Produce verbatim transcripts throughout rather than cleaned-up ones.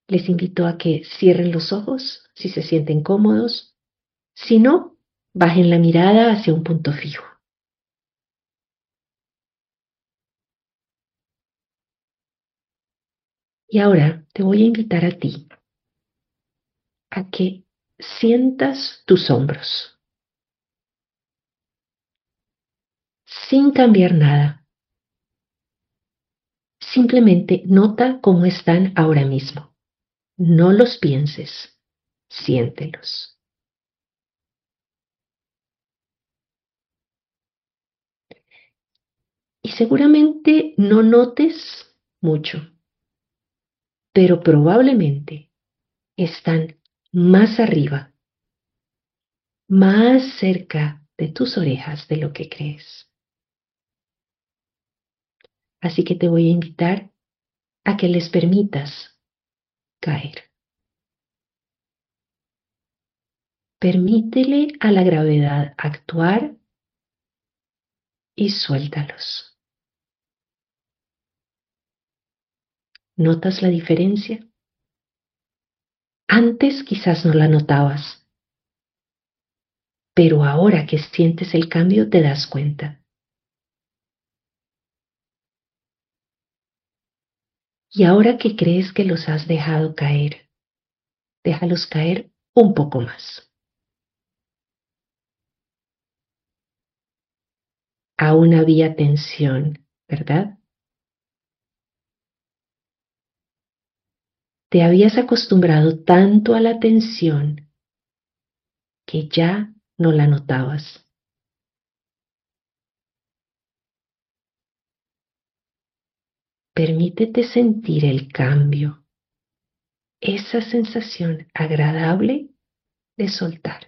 Les invito a que cierren los ojos si se sienten cómodos. Si no, bajen la mirada hacia un punto fijo. Y ahora te voy a invitar a ti a que sientas tus hombros sin cambiar nada. Simplemente nota cómo están ahora mismo. No los pienses, siéntelos. Y seguramente no notes mucho, pero probablemente están más arriba, más cerca de tus orejas de lo que crees. Así que te voy a invitar a que les permitas caer. Permítele a la gravedad actuar y suéltalos. ¿Notas la diferencia? Antes quizás no la notabas, pero ahora que sientes el cambio te das cuenta. Y ahora que crees que los has dejado caer, déjalos caer un poco más. Aún había tensión, ¿verdad? Te habías acostumbrado tanto a la tensión que ya no la notabas. Permítete sentir el cambio, esa sensación agradable de soltar.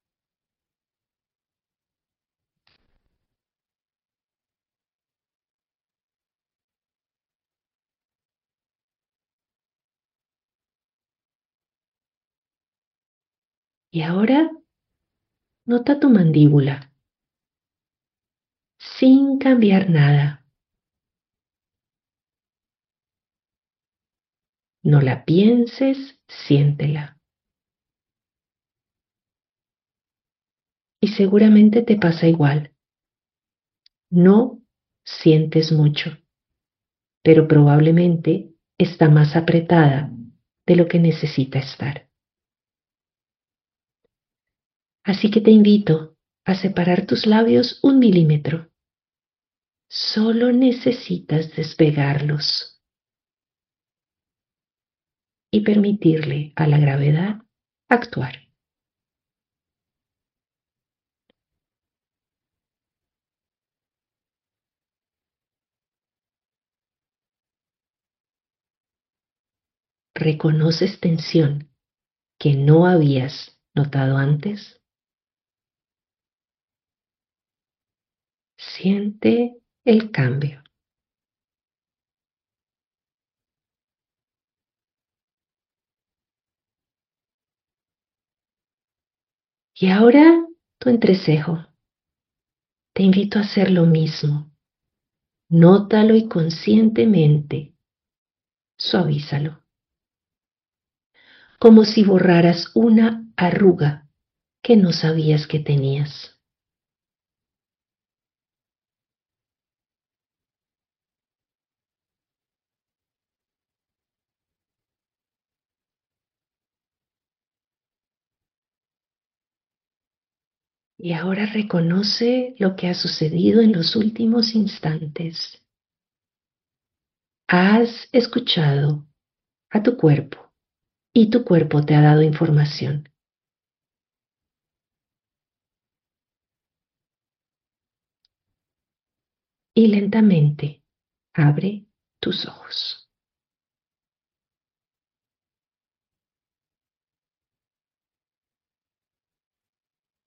Y ahora nota tu mandíbula sin cambiar nada. No la pienses, siéntela. Y seguramente te pasa igual. No sientes mucho, pero probablemente está más apretada de lo que necesita estar. Así que te invito a separar tus labios un milímetro. Solo necesitas despegarlos y permitirle a la gravedad actuar. ¿Reconoces tensión que no habías notado antes? Siente el cambio. Y ahora tu entrecejo. Te invito a hacer lo mismo. Nótalo y conscientemente suavízalo, como si borraras una arruga que no sabías que tenías. Y ahora reconoce lo que ha sucedido en los últimos instantes. Has escuchado a tu cuerpo y tu cuerpo te ha dado información. Y lentamente abre tus ojos.